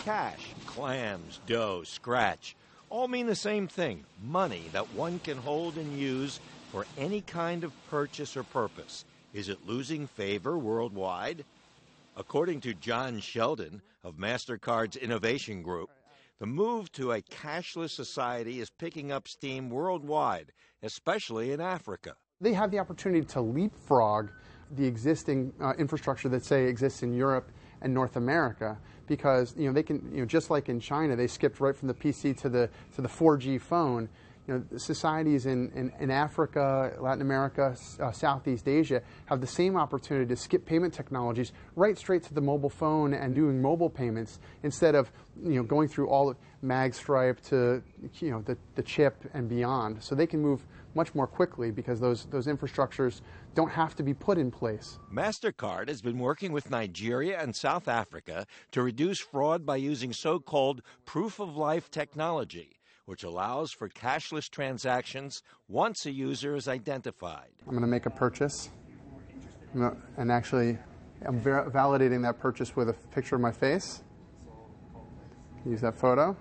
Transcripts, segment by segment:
Cash, clams, dough, scratch, all mean the same thing, money that one can hold and use for any kind of purchase or purpose. Is it losing favor worldwide? According to John Sheldon of MasterCard's Innovation Group, the move to a cashless society is picking up steam worldwide, especially in Africa. They have the opportunity to leapfrog the existing infrastructure that, say, exists in Europe and North America, because they can, just like in China, they skipped right from the PC to the 4G phone. Societies in Africa, Latin America, Southeast Asia have the same opportunity to skip payment technologies right straight to the mobile phone and doing mobile payments instead of going through all of magstripe to the chip and beyond. So they can move much more quickly because those infrastructures don't have to be put in place. MasterCard has been working with Nigeria and South Africa to reduce fraud by using so-called proof-of-life technology, which allows for cashless transactions once a user is identified. I'm going to make a purchase, and actually I'm validating that purchase with a picture of my face. Use that photo.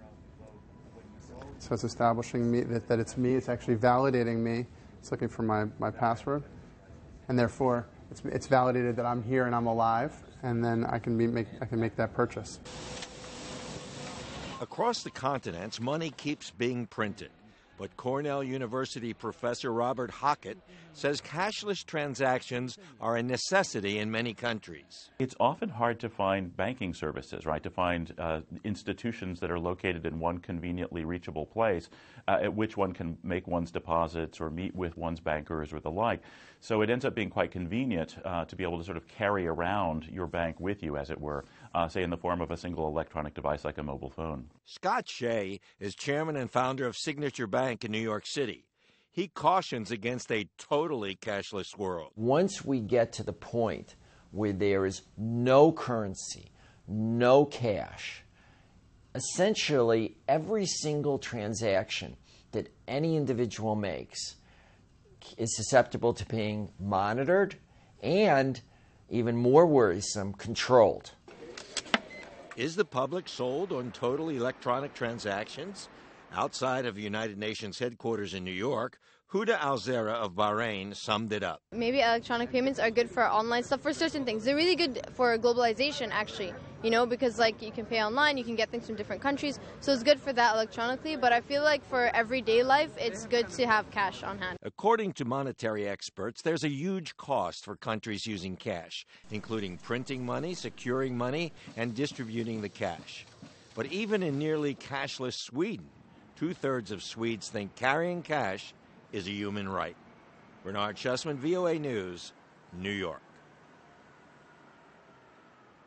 So it's establishing me that it's me. It's actually validating me. It's looking for my password, and therefore it's validated that I'm here and I'm alive, and then I can make that purchase. Across the continents, money keeps being printed, but Cornell University professor Robert Hockett says cashless transactions are a necessity in many countries. It's often hard to find banking services, right? To find institutions that are located in one conveniently reachable place at which one can make one's deposits or meet with one's bankers or the like. So it ends up being quite convenient to be able to sort of carry around your bank with you, as it were, say in the form of a single electronic device like a mobile phone. Scott Shea is chairman and founder of Signature Bank in New York City. He cautions against a totally cashless world. Once we get to the point where there is no currency, no cash, essentially every single transaction that any individual makes is susceptible to being monitored and, even more worrisome, controlled. Is the public sold on total electronic transactions? Outside of the United Nations headquarters in New York, Huda Alzera of Bahrain summed it up. Maybe electronic payments are good for online stuff, for certain things. They're really good for globalization, actually, because you can pay online, you can get things from different countries, so it's good for that electronically, but I feel like for everyday life, it's good to have cash on hand. According to monetary experts, there's a huge cost for countries using cash, including printing money, securing money, and distributing the cash. But even in nearly cashless Sweden, 2/3 of Swedes think carrying cash is a human right. Bernard Schussman, VOA News, New York.